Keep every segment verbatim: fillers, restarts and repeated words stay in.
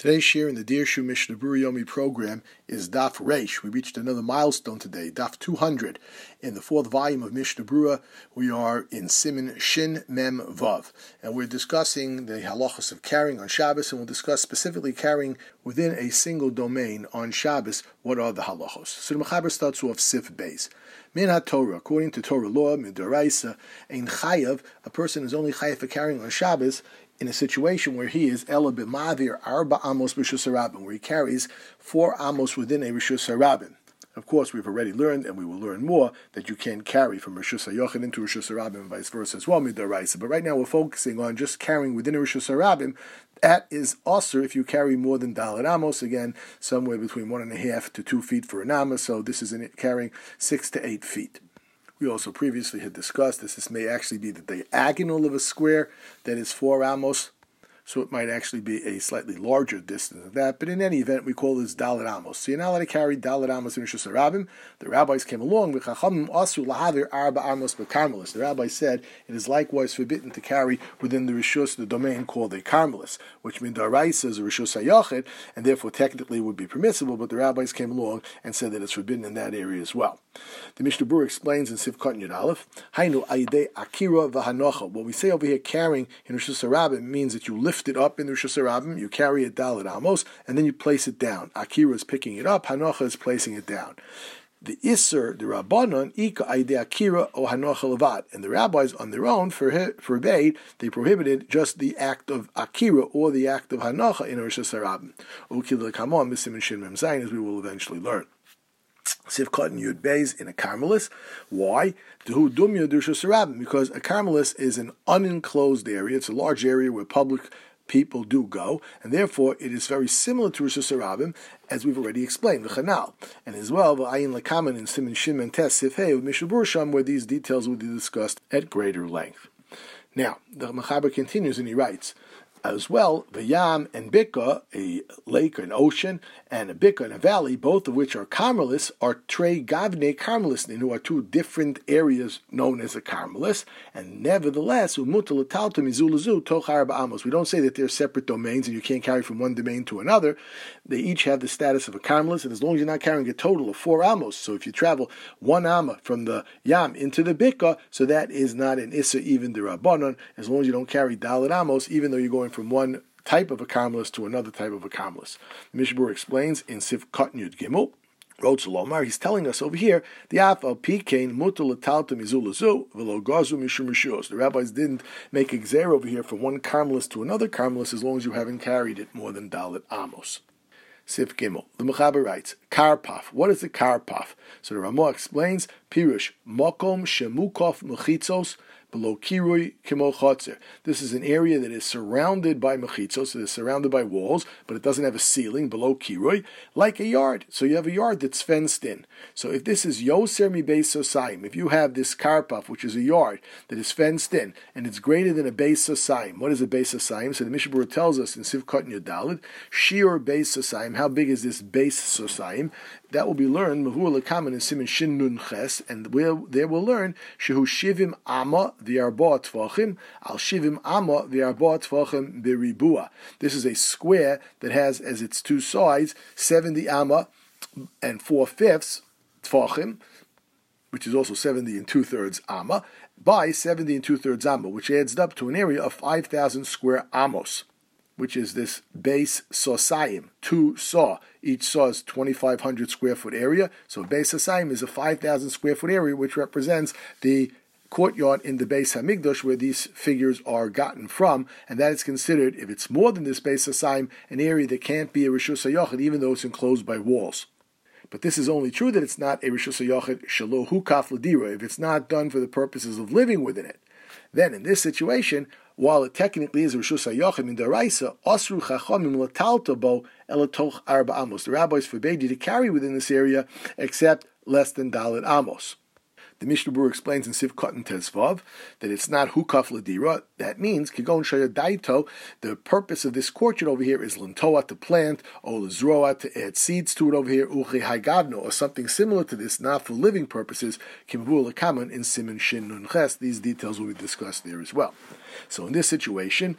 Today's share in the Dirshu Mishnah Berurah Yomi program is Daf Reish. We reached another milestone today, Daf two hundred. In the fourth volume of Mishnah Berurah, we are in Siman Shin Mem Vav. And we're discussing the halachos of carrying on Shabbos, and we'll discuss specifically carrying within a single domain on Shabbos. What are the halachos? So the Mechaber starts off Sif Beis. Min HaTorah, according to Torah law, Midoraisa, ein chayav, a person is only chayav for carrying on Shabbos in a situation where he is ela b'mavir arba amos b'rishus harabim, where he carries four amos within a rishus harabim. Of course, we've already learned, and we will learn more, that you can carry from rishus hayochid into rishus harabim and vice versa as well, midoraisa. But right now we're focusing on just carrying within a rishus harabim. That is also if you carry more than dalet amos, again, somewhere between one and a half to two feet for an amma, so this is in it carrying six to eight feet. We also previously had discussed this. This may actually be the diagonal of a square that is four amos, so it might actually be a slightly larger distance than that. But in any event, we call this dalet amos. So you're not allowed to carry dalet amos in rishus harabim. The rabbis came along with chachamim asu lahavir arba amos b'karmelis. The rabbi said it is likewise forbidden to carry within the rishus, the domain called a karmelis, which means daraisa is a rishus hayochid, and therefore technically would be permissible. But the rabbis came along and said that it's forbidden in that area as well. The Mishnah Berurah explains in Sivkot Yud Aleph, Hainu ayidei akira v'hanocha. What we say over here, carrying in rishus harabim, means that you lift it up in the rishus harabim, you carry it dalet amos, and then you place it down. Akira is picking it up, hanocha is placing it down. The Isser, the Rabbanon, Ika Aidei Akira o Hanocha Levad. And the rabbis on their own forbade, they prohibited just the act of Akira or the act of Hanocha in rishus harabim. Ukil Kamon, Misim and Shin Mem Zayin, as we will eventually learn. Sivkot and Yud Beis in a karmelis. Why? Because a karmelis is an unenclosed area. It's a large area where public people do go, and therefore it is very similar to rishus harabim, as we've already explained, the chanal. And as well, v'ayin lekaman in Siman Shin and Tes Sif Hey of Mishnah Berurah, where these details will be discussed at greater length. Now, the Mechaber continues and he writes, as well, the Yam and Bika, a lake, an ocean, and a Bika, and a valley, both of which are karmelis, are Trei Gavne karmelis, who are two different areas known as a karmelis, and nevertheless, we don't say that they're separate domains and you can't carry from one domain to another. They each have the status of a karmelis, and as long as you're not carrying a total of four amos, so if you travel one amma from the Yam into the Bika, so that is not an Issa even the Rabbanon, as long as you don't carry dalet amos, even though you're going from one type of a karmelis to another type of a karmelis. The Mishnah Berurah explains in Sivkot Yud Gimel, Rotzalomar, he's telling us over here, the Afal Pikein Mutal Talta Mizulazu, Velo Gazu Mishum Rishos. The rabbis didn't make a gzer over here from one karmelis to another karmelis as long as you haven't carried it more than dalet amos. Sif Gimel. The Mechaber writes, Karpaf. What is the Karpaf? So the Ramah explains, Pirush, Mokom Shemukov Mechitzos, below kirui kimo chotzer. This is an area that is surrounded by mechitzos, so it's surrounded by walls, but it doesn't have a ceiling below kirui, like a yard. So you have a yard that's fenced in. So if this is yoser mi beis sosayim, if you have this karpaf, which is a yard that is fenced in, and it's greater than a beis sosayim, what is a beis sosayim? So the Mishnah Berurah tells us in Sivkot Yud Daled, shiur beis sosayim, how big is this beis sosayim? That will be learned, Mavur Lekaman in Siman Shin Nun Ches, and we'll, there we'll learn, Shehu Shivim Amma v'Arba Tvachim, Al Shivim Amma v'Arba Tvachim Beribua. This is a square that has as its two sides seventy Amma and four fifths Tvachim, which is also seventy and two thirds Amma, by seventy and two thirds Amma, which adds up to an area of five thousand square Amos, which is this base sosayim, two saw. Each saw is twenty-five hundred square foot area. So base sosayim is a five thousand square foot area, which represents the courtyard in the Beis Hamikdash where these figures are gotten from, and that is considered, if it's more than this base sosayim, an area that can't be a rishus hayochid, even though it's enclosed by walls. But this is only true that it's not a rishus hayochid shelo hukaf l'dira, if it's not done for the purposes of living within it. Then in this situation, while it technically is a rishus hayochid min daraisa, asru chachamim latalta bo elatoch arba amos. The rabbis forbade you to carry within this area except less than dalet amos. The Mishnah Berurah explains in Sivkot and Tesvav that it's not hukaf l'dira. That means kigon shaya daito. The purpose of this courtyard over here is lintoa, to plant, or lizroa, to add seeds to it over here, uche haigavno, or something similar to this, not for living purposes. Kimvur lekaman in Siman Shin Nun Ches. These details will be discussed there as well. So in this situation,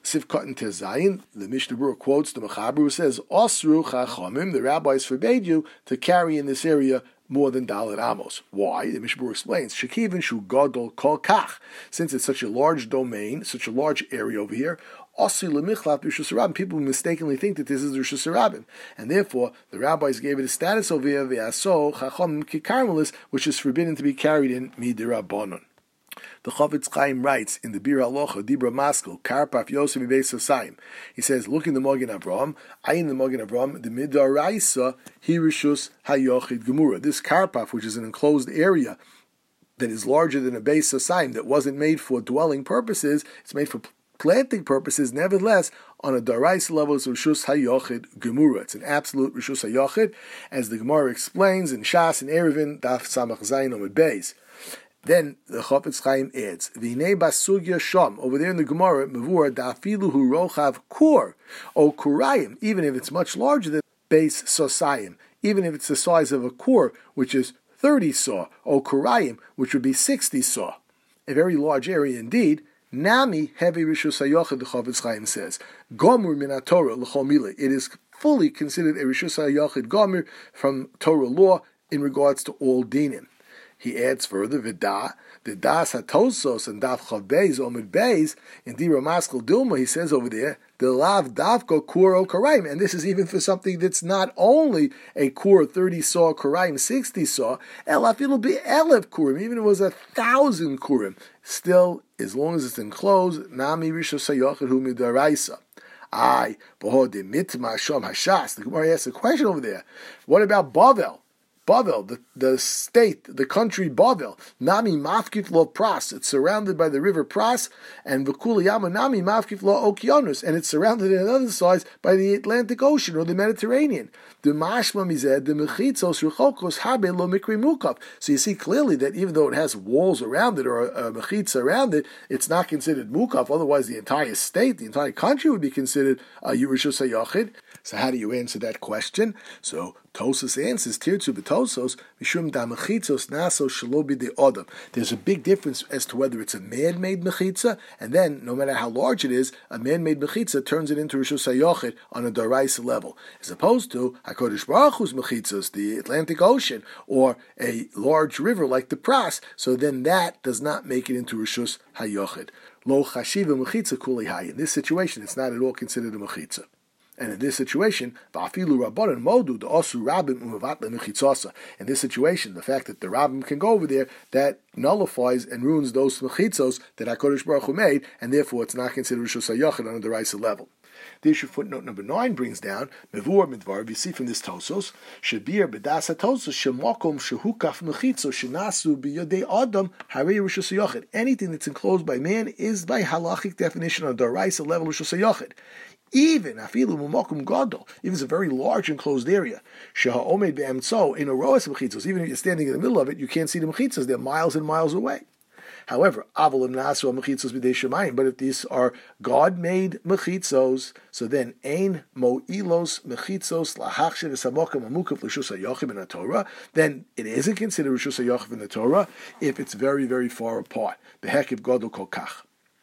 Sivkot and Tezayin, the Mishnah Berurah quotes the Mechaber who says, Osru Chachamim, the rabbis forbade you to carry in this area more than Dalet Amos. Why? The Mishnah Berurah explains, Shekivin Shu Gadol Kol Kach, since it's such a large domain, such a large area over here, Osi Lemichlaf Rishus Harabim, people mistakenly think that this is Rishus Harabim, and therefore the rabbis gave it a status over here, Ve'aso Chachamim Kikarmelis, which is forbidden to be carried in Midirabbanon. The Chofetz Chaim writes in the Bir Halacha, Dibra Maskil, Karpaf Yosef Beis Hosayim. He says, look in the Magen Avraham, Ayin the Magen Avraham, the Midaraisa, Hirishus Hayochid Gemura. This Karpaf, which is an enclosed area that is larger than a Beis Hosayim, that wasn't made for dwelling purposes, it's made for planting purposes, nevertheless, on a Daraisa level, it's Rishus Hayochid Gemura. It's an absolute Rishus Hayochid, as the Gemara explains in Shas and Erevin, Daf Samach Zayin Omid Beis. Then the Chofetz Chaim adds, V'nei basugya sham, over there in the Gemara, Mavur da'afilu hu rochav kur, o kurayim, even if it's much larger than Beis Hosayim, even if it's the size of a kur, which is thirty saw, o kurayim, which would be sixty saw. A very large area indeed. Nami heavy Rishus Hayochid, the Chofetz Chaim says, Gomur min haTorah l'chol milah. It is fully considered a Rishus Hayochid Gomur from Torah law in regards to all dinim. He adds further, Vida, the Das HaTosos and Daf Chav Beis, Omid Beis, in Dibra Maskil Dilma, he says over there, the Lav Davko Kur O Karaim, and this is even for something that's not only a Kur thirty saw, Karaim sixty saw, Elaf it'll be Elef Kurim, even if it was a thousand Kurim. Still, as long as it's enclosed, Nami Rishus Hayochid Hu Midaraisa. Aye, Boho de Mitma Shom Hashas. The Gemara asks a question over there. What about Bavel? Bavel, the, the state, the country Bavel, Nami Mafkif Lo Pras, it's surrounded by the river Pras, and V'kuliyama Nami Mafkif Lo Okeanos, and it's surrounded on the other side by the Atlantic Ocean or the Mediterranean. The Mashma Mized, the Mechitzos Ruchokos Habe Lo Mikri Mukaf. So you see clearly that even though it has walls around it or a, a Mechitza around it, it's not considered Mukaf, otherwise the entire state, the entire country would be considered a Yerusha Sayachid. So how do you answer that question? So Tosas answers, Tirtzu b'Tosos, Mishum da mechitzos naso shelo b'dei odam. There's a big difference as to whether it's a man-made mechitza, and then, no matter how large it is, a man-made mechitza turns it into Rishus Hayochid on a Daraisa level, as opposed to HaKadosh Baruch Hu's mechitzos, the Atlantic Ocean, or a large river like the Pras, so then that does not make it into Rishus Hayochid. Lo chashiva mechitza kuli hay. In this situation, it's not at all considered a mechitza. And in this situation, va'afilu rabbanan modu da'asu rabbim u'mevatle mechitzasa. In this situation, the fact that the rabbim can go over there, that nullifies and ruins those mechitzos that HaKadosh Baruch Hu made, and therefore it's not considered Rishus Hayochid on the Daraisa level. The issue footnote number nine brings down Mevur Midvar. You see from this Tosos, Shabir B'das HaTosos Shemokom Shehukaf Mechitzos Shenasu B'Yodei Adam Harei Rishus Hayochid. Anything that's enclosed by man is by halachic definition on the Daraisa level Rishus Hayochid. Even afilu mumakum gadol, even it's a very large enclosed area. Sheha omed be'emtzo in a roas mechitzos. Even if you're standing in the middle of it, you can't see the mechitzos; they're miles and miles away. However, avolim nasu mechitzos b'dei shemayim. But if these are God-made mechitzos, so then ein mo'ilos mechitzos lahachshev esamokim amukaf l'shus hayochim in the Torah. Then it isn't considered l'shus hayochim in the Torah if it's very, very far apart. Behekib gadol kol kach.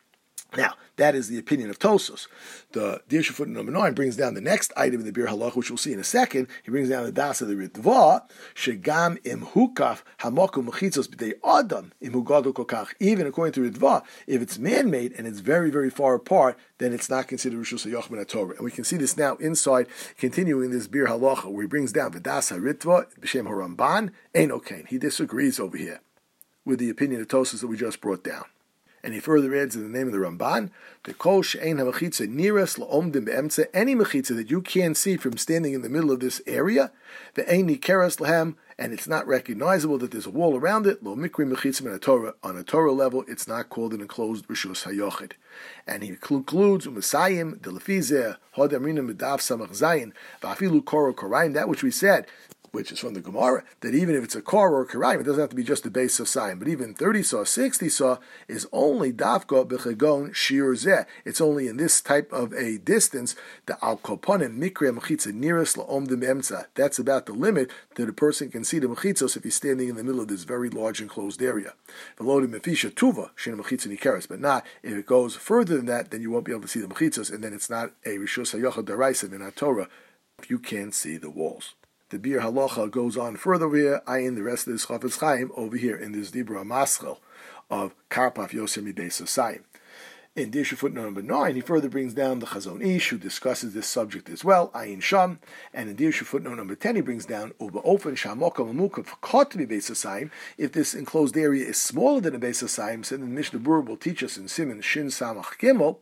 Now, that is the opinion of Tosos. The Dirshu footnote number nine brings down the next item in the Bir Halach, which we'll see in a second. He brings down the Das of the Ritva, Shegam im hukaf hamokum mechitzos b'dei adam im hugadu kokach. Even according to Ritva, if it's man-made and it's very, very far apart, then it's not considered Rishus Hayochid in Torah. And we can see this now inside, continuing this Bir Halacha, where he brings down the Das HaRitva, B'Shem HaRamban, Ein Okain. He disagrees over here with the opinion of Tosos that we just brought down. And he further adds in the name of the Ramban, the kol she'ein ha'mechitza niras la'omdim be'emtza, any mechitza that you can't see from standing in the middle of this area, the ein nikeras lahem, and it's not recognizable that there's a wall around it, lo mikri mechitza min Torah, on a Torah level, it's not called an enclosed Rishus Hayochid. And he concludes, u'masayim, delefizeh, hodamrina medav samach zayin, va'afilu koro korayim, that which we said, which is from the Gemara, that even if it's a car or a karayim, it doesn't have to be just the base of sign, but even thirty saw, sixty saw is only dafka b'chegon shir zeh. It's only in this type of a distance, the al koponim mikre mechitza nearest laom de emtza. That's about the limit that a person can see the mechitzos if he's standing in the middle of this very large enclosed area. V'lo de mefisha tuva shen mechitza nikeres, but not if it goes further than that, then you won't be able to see the mechitzos, and then it's not a rishus hayochad daraisa in our Torah if you can't see the walls. The Bir Halacha goes on further over here, ayin the rest of this Chafetz Chaim over here in this Dibra Maschel of Karpaf Yosem Beis Osayim. In Dirshu footnote number nine, he further brings down the Chazon Ish, who discusses this subject as well, ayin Sham, and in Dirshu footnote number ten, he brings down Uba Ofen Shamokam Amukav Kot to be Beis Osayim. If this enclosed area is smaller than a Beis Osayim, so then the Mishnah Berurah will teach us in Siman Shin Samach Gimel.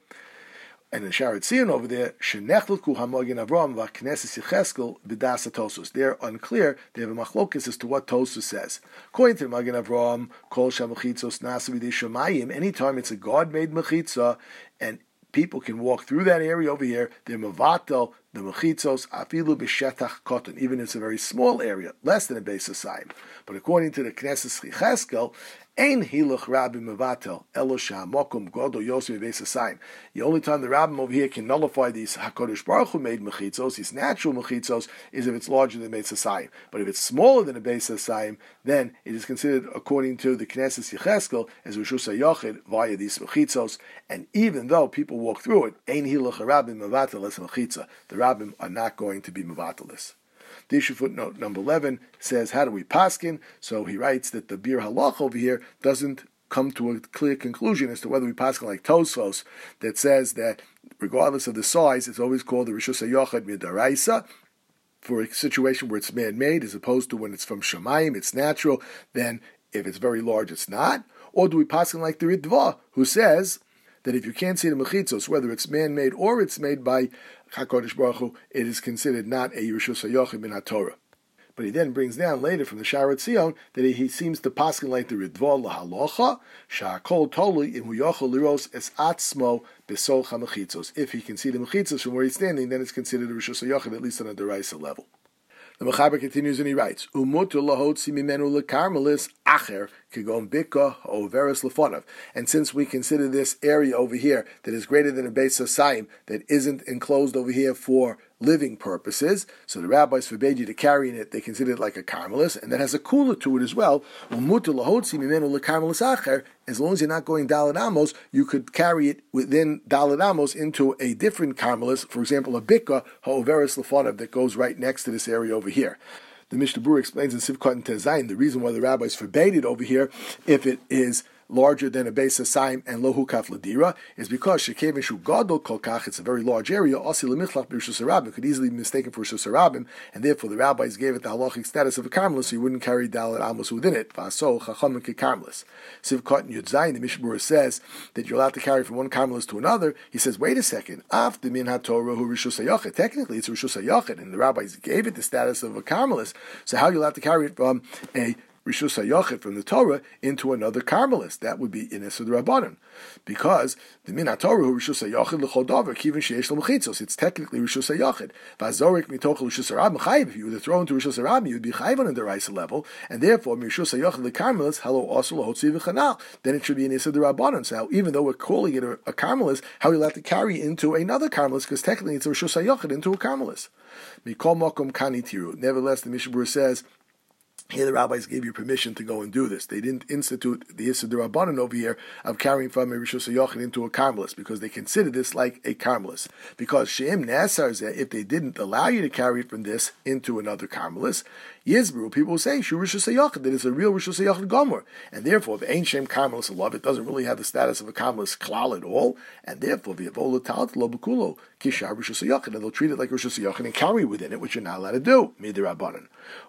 And in Sharet Zion over there, Shenechlku Hamogin Avram Vakneses Yecheskel B'das Tosus. They're unclear. They have a machlokes as to what Tosus says. According to the Magen Avram, Kol Shamachitzos Nasu B'dei Shamayim. Anytime it's a God-made mechitza, and people can walk through that area over here, they're mavatel the mechitzos afilu b'shetach koton, even if it's a very small area, less than a Beis Osayim. But according to the Knesset Yecheskel, ein hiluch rabbi mavatel elo shamokum godo yosef Beis Osayim. The only time the rabbim over here can nullify these Hakadosh Baruch Hu made mechitzos, these natural mechitzos, is if it's larger than Beis Osayim. But if it's smaller than a Beis Osayim, then it is considered, according to the Knesset Yecheskel, as rishus hayachid via these mechitzos. And even though people walk through it, ein hiluch rabbi mavatel es mechitza. The rabbim are not going to be mevatelis. The issue footnote number eleven says, how do we paskin? So he writes that the Bir Halach over here doesn't come to a clear conclusion as to whether we paskin like Tosfos, that says that regardless of the size, it's always called the Rishus HaYochad Midaraisa, for a situation where it's man-made, as opposed to when it's from Shemayim, it's natural, then if it's very large, it's not. Or do we paskin like the Ritva, who says that if you can't see the mechitzos, whether it's man-made or it's made by HaKadosh Baruch Hu, it is considered not a Rishus HaYochid min HaTorah. But he then brings down later from the Sharet Zion that he, he seems to paskin like the Ritva lahalocha, sha'akol tolui im hu yochel liros es atzmo besol ha-mechitzos. If he can see the mechitzos from where he's standing, then it's considered a Rishus HaYochid, at least on a deraisa level. The Mechaber continues and he writes, Umutu lahotzi mimenu lekarmelis acher kigon bika overis lefonav. And since we consider this area over here that is greater than a Beis Osayim, that isn't enclosed over here for living purposes, so the rabbis forbade you to carry in it, they consider it like a karmelis, and that has a cooler to it as well. Umutu lahotzi mimenu lekarmelis acher. As long as you're not going Daled Amos, you could carry it within Daled Amos into a different karmelis, for example, a bika ha'overis lefonav that goes right next to this area over here. The Mishnah Berurah explains in Sivkot and Tezayin the reason why the rabbis forbade it over here, if it is larger than a Beis Osayim and lohu kaf ladira, is because shekevin shu gadol kol kach, it's a very large area, asi lemichlach b'rishus harabim, could easily be mistaken for rishus harabim, and therefore the rabbis gave it the halachic status of a karmelis, so you wouldn't carry Daled Amos within it. V'aso chachamim kekarmelis. Sivkot and Yud Zayin, the Mishnah Berurah says that you're allowed to carry from one karmelis to another. He says, wait a second, af de min haTorah hu rishus hayachid. Technically, it's rishus hayachid, and the rabbis gave it the status of a karmelis. So how are you allowed to carry it from a Rishus HaYochid from the Torah into another karmelis? That would be in Esed Rabbanon, because the Min HaTorah hu Rishus HaYochid l'chol davar kivin sheyesh lo mechitzos. It's technically Rishus HaYochid. V'azorik mitoch Rishus HaRabim chayiv. If you were to throw into Rishus HaRabim, you would be chayiv on a deraisa level, and therefore Rishus HaYochid l'karmelis halo also lahotzi v'chanal. Then it should be in Esed Rabbanon. So even though we're calling it a, a karmelis, how are you allowed to carry into another karmelis? Because technically it's a Rishus HaYochid into a karmelis. Mikol mokom kani tiru. Nevertheless, the Mishnah Berurah says, here the rabbis gave you permission to go and do this. They didn't institute the Issur D'Rabbanan over here of carrying from a Rishus HaYochid into a karmelis, because they consider this like a karmelis. Because She'im Nasar Zeh, if they didn't allow you to carry it from this into another karmelis, Yizberu, people will say, Shu Rishus HaYochid, that it's a real Rishus HaYochid Gomer. And therefore, if Ein Shem Karmelis Alav, it doesn't really have the status of a karmelis klal at all, and therefore, V'yavola Talat Lo B'kulo, Kishar Rishus HaYochid, and they'll treat it like Rishus HaYochid and carry within it, which you're not allowed to do, Midir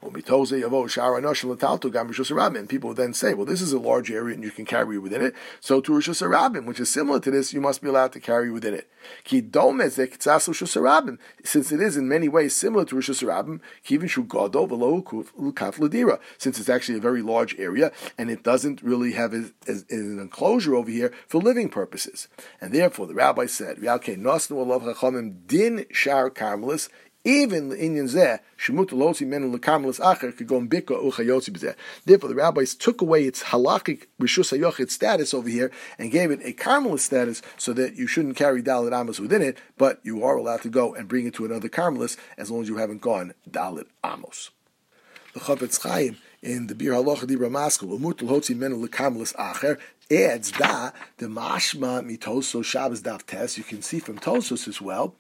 Rabbanan. And people then say, well, this is a large area and you can carry within it, so to Rishus HaRabim, which is similar to this, you must be allowed to carry within it. Since it is in many ways similar to Rishus HaRabim, since it's actually a very large area and it doesn't really have a, a, an enclosure over here for living purposes. And therefore the rabbi said, din shar karmelis, Even the Inyan Zeh, Shemut Losi Menu Lekarmelis Acher could go in Bika Uchayotzi B'zeh. Therefore, the rabbis took away its halachic Rishus HaYochid status over here and gave it a Carmelist status so that you shouldn't carry Dalit Amos within it, but you are allowed to go and bring it to another Carmelist as long as you haven't gone Dalit Amos. The Chafetz Chaim in the Bir Halacha Dibra Maskul, Umutul Hotzi Menu Lekarmelis Acher, adds da the mashma mitoso Shabbos daf tes. You can see from Tosos as well.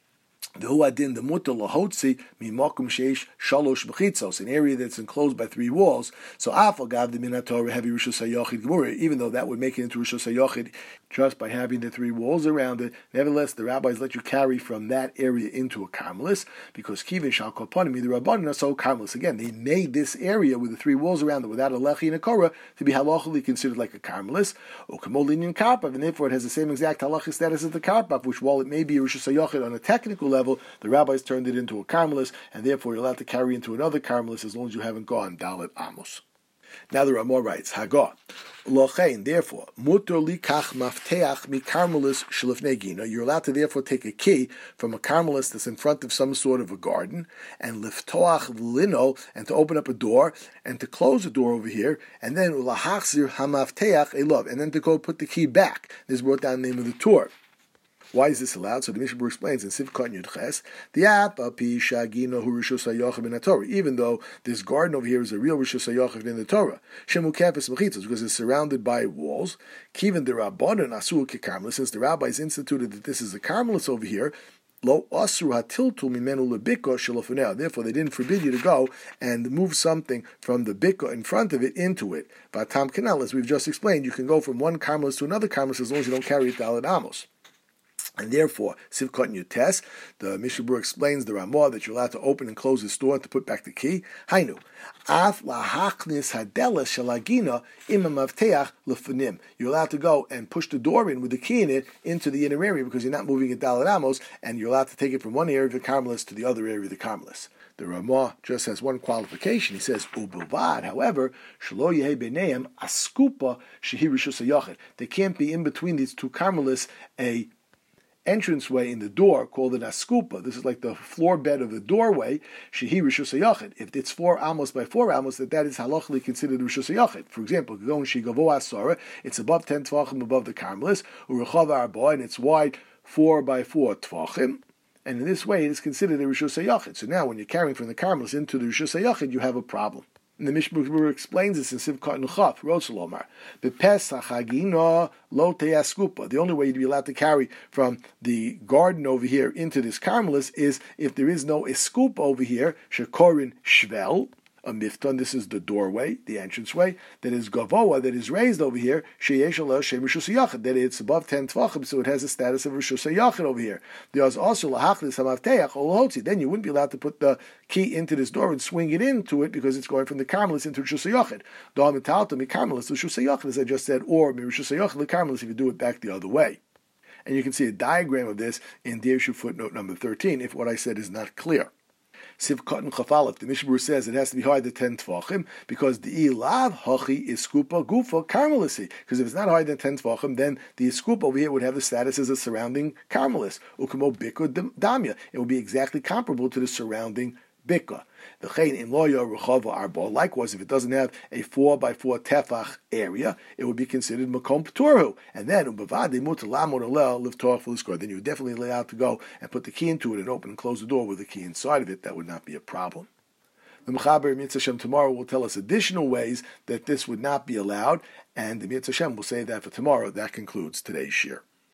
The huadin the mutter lahotzi mimakum sheish shalosh bechitzos, an area that's enclosed by three walls. So afal gav the minator heavy rishus hayochid gemura, even though that would make it into rishus hayochid just by having the three walls around it. Nevertheless, the rabbis let you carry from that area into a carmelis because kivin shal koponim the rabbanon are so carmelis. Again, they made this area with the three walls around it without a lechi and a korah to be halachically considered like a carmelis or kamolinian karpav, and therefore it has the same exact halachic status as the karpav, which while it may be rishus hayochid on a technical level, the rabbis turned it into a carmelis, and therefore you're allowed to carry into another carmelis as long as you haven't gone Dalit Amos. Now the Ramah writes, Hagah, Lochein, therefore, muter likach mafteach mi carmelis shlifnei gina. You're allowed to therefore take a key from a carmelis that's in front of some sort of a garden, and liftoach lino, and to open up a door, and to close a door over here, and then ulahachzir hamafteach elov, and then to go put the key back. This brought down the name of the tour. Why is this allowed? So the Mishnah explains in Sivkot Yud Ches, the Apa Pi Shagino Hu Rishus HaYochid in the Torah. Even though this garden over here is a real Rishus HaYochid in the Torah, Shemu Kefes Mechitzos, because it's surrounded by walls. Kivin the Rabbanon Asul Kekarmelis, since the rabbis instituted that this is a Carmelis over here. Lo Asru Hatiltu Mimenu LeBiko Shalofunel. Therefore, they didn't forbid you to go and move something from the biko in front of it into it. Vatam Kanal, as we've just explained, you can go from one Carmelis to another Carmelis as long as you don't carry it Dalit Amos. And therefore, Sivkot Yutes, the Mishnah Berurah explains the Ramah that you're allowed to open and close this door and to put back the key. Hainu, af lahachnis hadeles shalagina imamavteach lefunim. You're allowed to go and push the door in with the key in it into the inner area because you're not moving it Dalit Amos, and you're allowed to take it from one area of the Carmelis to the other area of the Carmelis. The Ramah just has one qualification. He says, Ubavad, however, shelo yehe b'neim askupa shehi rishus hayochid. There can't be in between these two Carmelis a entranceway in the door called an askupa. This is like the floor bed of the doorway. Shehi rishus hayachid. If it's four amos by four amos, that that is halachically considered rishus hayachid. For example, going shigavo asara, it's above ten tvachim above the carmelis. Urechav arba, and it's wide four by four tvachim. And in this way, it is considered a rishus hayachid. So now, when you're carrying from the carmelis into the rishus hayachid, you have a problem. And the Mishnah Berurah explains this in Sivkot Nuchaf, Rotzelomar. The Pesach Hagina Lo Teaskupa. The only way you'd be allowed to carry from the garden over here into this Carmelis is if there is no eskupa over here, Shekorin Shvel, a mifton, this is the doorway, the entranceway, that is gavoa, that is raised over here, sheyesh aleh shem rishus hayachid, that it's above ten tvachim, so it has the status of rishus hayachid over here. There's also lahachlis hamavteach ol hotzi. Then you wouldn't be allowed to put the key into this door and swing it into it because it's going from the carmelis into rishus hayachid. Da'am etalta mi carmelis to rishus hayachid, as I just said, or mi rishus hayachid the carmelis if you do it back the other way. And you can see a diagram of this in Dirshu footnote number thirteen, if what I said is not clear. Sivkot and Chafalef, the Mishnah Berurah says it has to be higher than ten tvachim because the ilav hachi is skupa gufa carmelisi. Because if it's not higher than ten tvachim, then the skupa over here would have the status as a surrounding carmelis. Ukamo biko damya. It would be exactly comparable to the surrounding bika. The chein in loya rechava arba. Likewise, if it doesn't have a four by four tefach area, it would be considered makom p'turhu. And then ubavadi mutalamod alel liftorach v'liskor. Then you're definitely allowed to go and put the key into it and open and close the door with the key inside of it. That would not be a problem. The Mechaber Mitzvah Hashem tomorrow will tell us additional ways that this would not be allowed, and the Mitzvah Hashem will say that for tomorrow. That concludes today's shir.